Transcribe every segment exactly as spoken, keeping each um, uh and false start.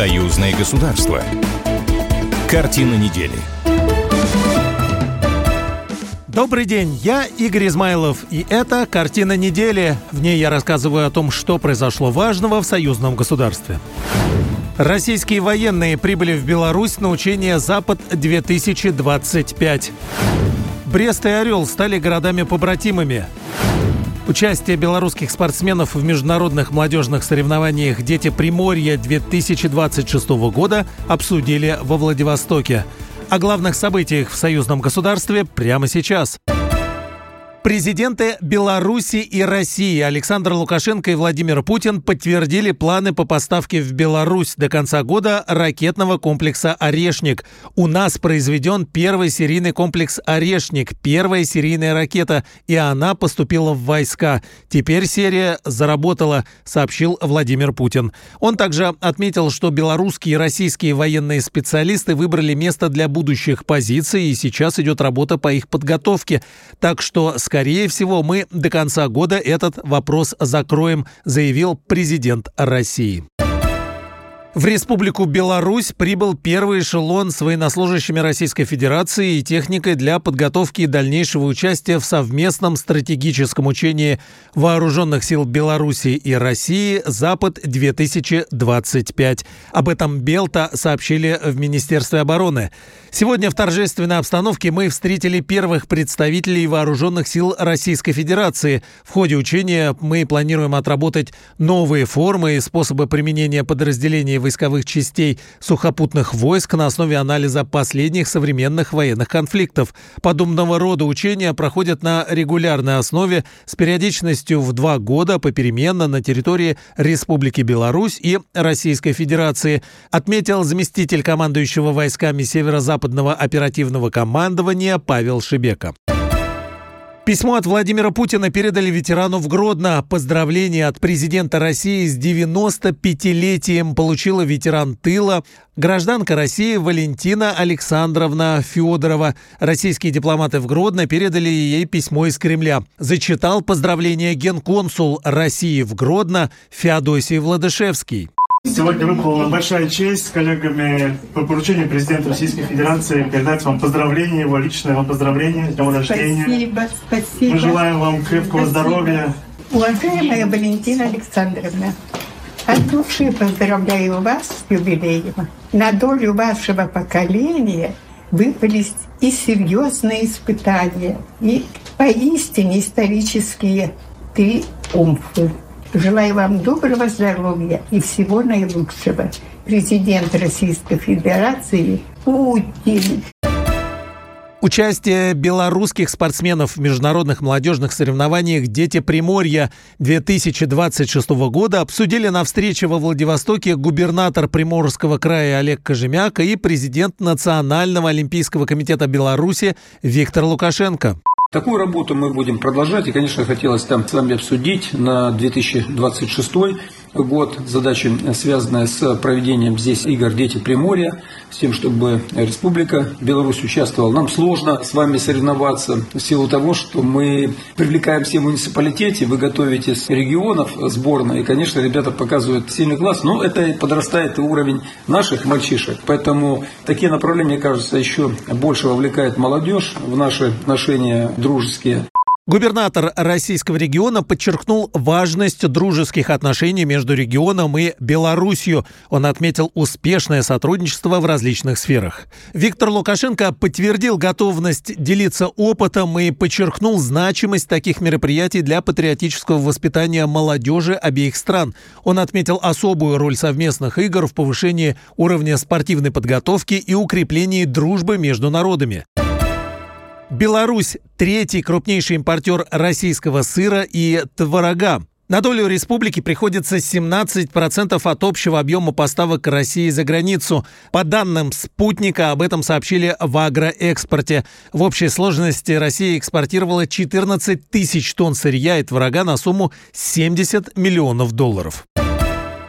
Союзное государство. Картина недели. Добрый день, я Игорь Измайлов, и это «Картина недели». В ней я рассказываю о том, что произошло важного в союзном государстве. Российские военные прибыли в Беларусь на учение «Запад-две тысячи двадцать пять». Брест и Орел стали городами-побратимами. Участие белорусских спортсменов в международных молодежных соревнованиях «Дети Приморья-две тысячи двадцать шестого года» обсудили во Владивостоке. О главных событиях в союзном государстве прямо сейчас. Президенты Беларуси и России Александр Лукашенко и Владимир Путин подтвердили планы по поставке в Беларусь до конца года ракетного комплекса «Орешник». У нас произведен первый серийный комплекс «Орешник», первая серийная ракета, и она поступила в войска. Теперь серия заработала, сообщил Владимир Путин. Он также отметил, что белорусские и российские военные специалисты выбрали место для будущих позиций, и сейчас идет работа по их подготовке. Так что, скорее всего, мы до конца года этот вопрос закроем, заявил президент России. В Республику Беларусь прибыл первый эшелон с военнослужащими Российской Федерации и техникой для подготовки и дальнейшего участия в совместном стратегическом учении Вооруженных сил Беларуси и России «Запад-две тысячи двадцать пять». Об этом Белта сообщили в Министерстве обороны. Сегодня в торжественной обстановке мы встретили первых представителей Вооруженных сил Российской Федерации. В ходе учения мы планируем отработать новые формы и способы применения подразделений войсковых частей сухопутных войск на основе анализа последних современных военных конфликтов. Подобного рода учения проходят на регулярной основе с периодичностью в два года попеременно на территории Республики Беларусь и Российской Федерации, отметил заместитель командующего войсками Северо-Западного оперативного командования Павел Шебека. Письмо от Владимира Путина передали ветерану в Гродно. Поздравления от президента России с девяносто пятилетием получила ветеран тыла, гражданка России Валентина Александровна Федорова. Российские дипломаты в Гродно передали ей письмо из Кремля. Зачитал поздравления генконсул России в Гродно Феодосий Владышевский. Сегодня выпала большая честь с коллегами по поручению президента Российской Федерации передать вам поздравления, его личное вам поздравление, с днем рождения. Спасибо, спасибо. Мы желаем вам крепкого спасибо. здоровья. Уважаемая Валентина Александровна, от души поздравляю вас с юбилеем. На долю вашего поколения выпались и серьезные испытания, и поистине исторические триумфы. Желаю вам доброго здоровья и всего наилучшего. Президент Российской Федерации Путин. Участие белорусских спортсменов в международных молодежных соревнованиях «Дети Приморья-две тысячи двадцать шестого года» обсудили на встрече во Владивостоке губернатор Приморского края Олег Кожемяка и президент Национального олимпийского комитета Беларуси Виктор Лукашенко. Такую работу мы будем продолжать, и, конечно, хотелось там с вами обсудить на две тысячи двадцать шестой год задачи, связанные с проведением здесь игр «Дети Приморья», с тем, чтобы Республика Беларусь участвовала. Нам сложно с вами соревноваться в силу того, что мы привлекаем все муниципалитеты, вы готовите с регионов сборные, и, конечно, ребята показывают сильный класс, но это подрастает и уровень наших мальчишек, поэтому такие направления, кажется, еще больше вовлекают молодежь в наши отношения дружеские. Губернатор российского региона подчеркнул важность дружеских отношений между регионом и Беларусью. Он отметил успешное сотрудничество в различных сферах. Виктор Лукашенко подтвердил готовность делиться опытом и подчеркнул значимость таких мероприятий для патриотического воспитания молодежи обеих стран. Он отметил особую роль совместных игр в повышении уровня спортивной подготовки и укреплении дружбы между народами. Беларусь – третий крупнейший импортер российского сыра и творога. На долю республики приходится семнадцать процентов от общего объема поставок России за границу. По данным «Спутника», об этом сообщили в агроэкспорте. В общей сложности Россия экспортировала четырнадцать тысяч тонн сырья и творога на сумму семьдесят миллионов долларов.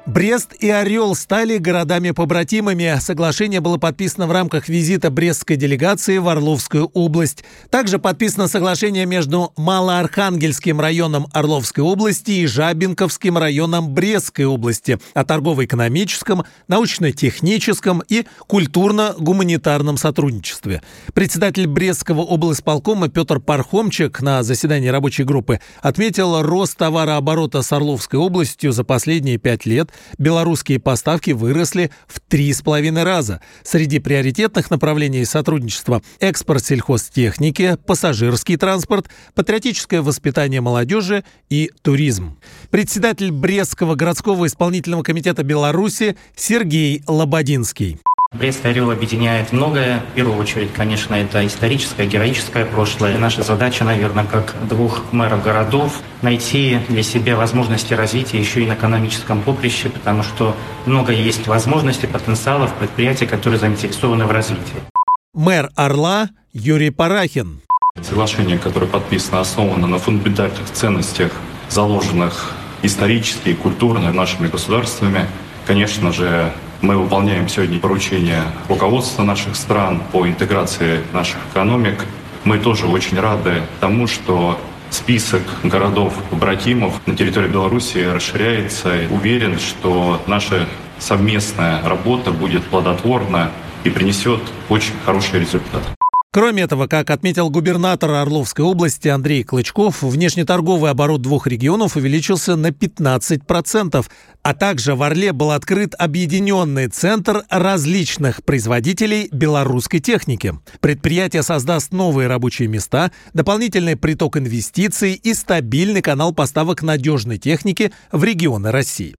Брест и Орел стали городами-побратимами. Соглашение было подписано в рамках визита брестской делегации в Орловскую область. Также подписано соглашение между Малоархангельским районом Орловской области и Жабинковским районом Брестской области о торгово-экономическом, научно-техническом и культурно-гуманитарном сотрудничестве. Председатель Брестского облисполкома Петр Пархомчик на заседании рабочей группы отметил рост товарооборота с Орловской областью за последние пять лет. Белорусские поставки выросли в три с половиной раза. Среди приоритетных направлений сотрудничества – экспорт сельхозтехники, пассажирский транспорт, патриотическое воспитание молодежи и туризм. Председатель Брестского городского исполнительного комитета Беларуси Сергей Лободинский. Брест и Орел объединяет многое. В первую очередь, конечно, это историческое, героическое прошлое. Наша задача, наверное, как двух мэров городов, найти для себя возможности развития еще и на экономическом поприще, потому что много есть возможностей, потенциалов, предприятий, которые заинтересованы в развитии. Мэр Орла Юрий Парахин. Соглашение, которое подписано, основано на фундаментальных ценностях, заложенных исторически и культурно нашими государствами. Конечно же, мы выполняем сегодня поручения руководства наших стран по интеграции наших экономик. Мы тоже очень рады тому, что список городов-побратимов на территории Беларуси расширяется. Уверен, что наша совместная работа будет плодотворна и принесет очень хороший результат. Кроме этого, как отметил губернатор Орловской области Андрей Клычков, внешнеторговый оборот двух регионов увеличился на пятнадцать процентов, а также в Орле был открыт объединенный центр различных производителей белорусской техники. Предприятие создаст новые рабочие места, дополнительный приток инвестиций и стабильный канал поставок надежной техники в регионы России.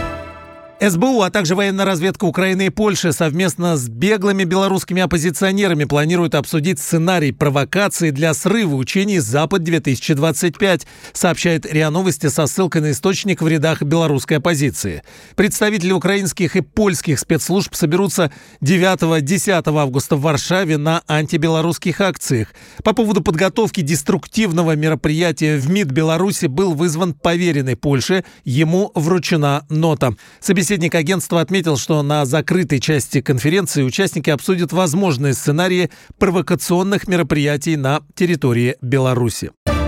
эс бэ у, а также военная разведка Украины и Польши совместно с беглыми белорусскими оппозиционерами планируют обсудить сценарий провокации для срыва учений «Запад-две тысячи двадцать пять», сообщает РИА Новости со ссылкой на источник в рядах белорусской оппозиции. Представители украинских и польских спецслужб соберутся девятого-десятого августа в Варшаве на антибелорусских акциях. По поводу подготовки деструктивного мероприятия в МИД Беларуси был вызван поверенный Польши, ему вручена нота. Собеседник Собеседник агентства отметил, что на закрытой части конференции участники обсудят возможные сценарии провокационных мероприятий на территории Беларуси.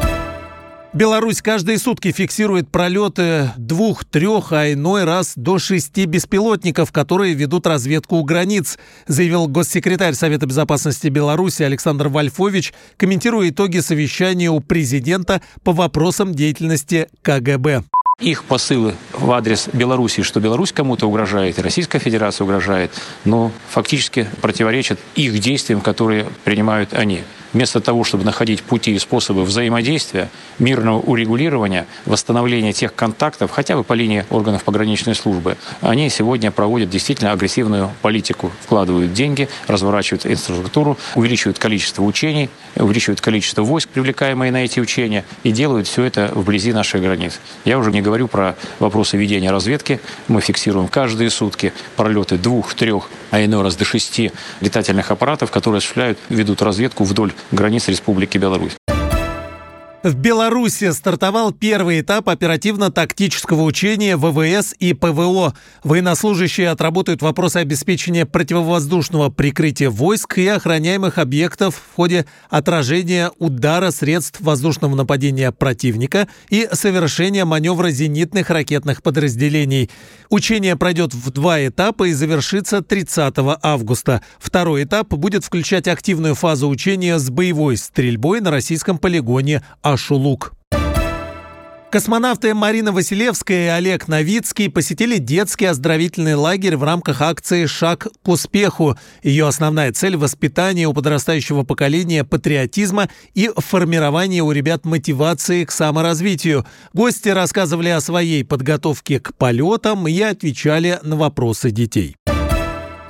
Беларусь каждые сутки фиксирует пролеты двух-трех, а иной раз до шести беспилотников, которые ведут разведку у границ, заявил госсекретарь Совета безопасности Беларуси Александр Вольфович, комментируя итоги совещания у президента по вопросам деятельности ка гэ бэ. Их посылы в адрес Беларуси, что Беларусь кому-то угрожает, и Российская Федерация угрожает, но фактически противоречат их действиям, которые принимают они. Вместо того, чтобы находить пути и способы взаимодействия, мирного урегулирования, восстановления тех контактов, хотя бы по линии органов пограничной службы, они сегодня проводят действительно агрессивную политику. Вкладывают деньги, разворачивают инфраструктуру, увеличивают количество учений, увеличивают количество войск, привлекаемые на эти учения, и делают все это вблизи наших границ. Я уже не говорю про вопросы ведения разведки. Мы фиксируем каждые сутки пролеты двух, трех, а иной раз до шести летательных аппаратов, которые осуществляют, ведут разведку вдоль границ Республики Беларусь. В Беларуси стартовал первый этап оперативно-тактического учения вэ вэ эс и пэ вэ о. Военнослужащие отработают вопросы обеспечения противовоздушного прикрытия войск и охраняемых объектов в ходе отражения удара средств воздушного нападения противника и совершения маневра зенитных ракетных подразделений. Учение пройдет в два этапа и завершится тридцатого августа. Второй этап будет включать активную фазу учения с боевой стрельбой на российском полигоне Ашулук. Космонавты Марина Василевская и Олег Новицкий посетили детский оздоровительный лагерь в рамках акции «Шаг к успеху». Ее основная цель – воспитание у подрастающего поколения патриотизма и формирование у ребят мотивации к саморазвитию. Гости рассказывали о своей подготовке к полетам и отвечали на вопросы детей.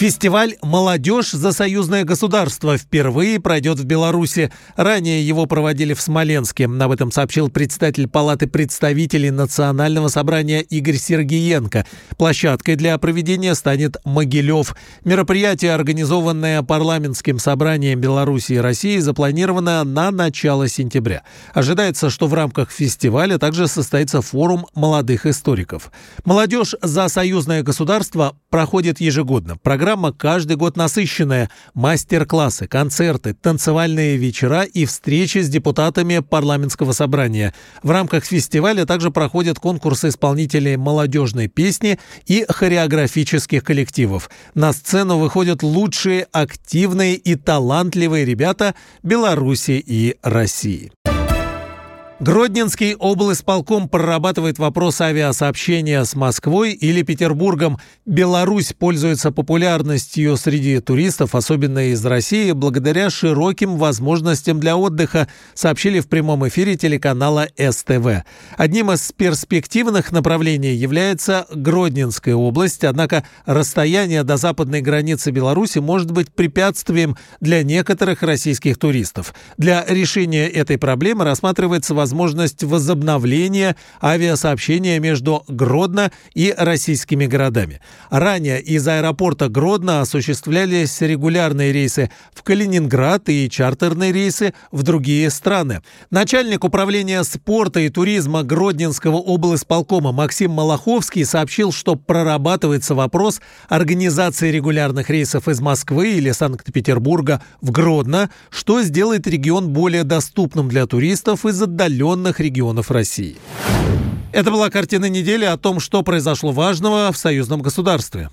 Фестиваль «Молодежь за союзное государство» впервые пройдет в Беларуси. Ранее его проводили в Смоленске. Об этом сообщил председатель Палаты представителей Национального собрания Игорь Сергиенко. Площадкой для проведения станет Могилев. Мероприятие, организованное парламентским собранием Беларуси и России, запланировано на начало сентября. Ожидается, что в рамках фестиваля также состоится форум молодых историков. «Молодежь за союзное государство» проходит ежегодно. Программа каждый год насыщенная. Мастер-классы, концерты, танцевальные вечера и встречи с депутатами парламентского собрания. В рамках фестиваля также проходят конкурсы исполнителей молодежной песни и хореографических коллективов. На сцену выходят лучшие, активные и талантливые ребята Беларуси и России. Гродненский облисполком прорабатывает вопрос авиасообщения с Москвой или Петербургом. Беларусь пользуется популярностью среди туристов, особенно из России, благодаря широким возможностям для отдыха, сообщили в прямом эфире телеканала эс тэ вэ. Одним из перспективных направлений является Гродненская область, однако расстояние до западной границы Беларуси может быть препятствием для некоторых российских туристов. Для решения этой проблемы рассматривается возможность возможность возобновления авиасообщения между Гродно и российскими городами. Ранее из аэропорта Гродно осуществлялись регулярные рейсы в Калининград и чартерные рейсы в другие страны. Начальник управления спорта и туризма Гродненского облисполкома Максим Малаховский сообщил, что прорабатывается вопрос организации регулярных рейсов из Москвы или Санкт-Петербурга в Гродно, что сделает регион более доступным для туристов из отдаленных регионов России. Это была картина недели о том, что произошло важного в союзном государстве.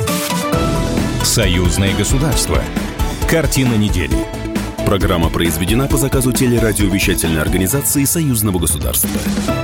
Союзное государство. Картина недели. Программа произведена по заказу телерадиовещательной организации Союзного государства.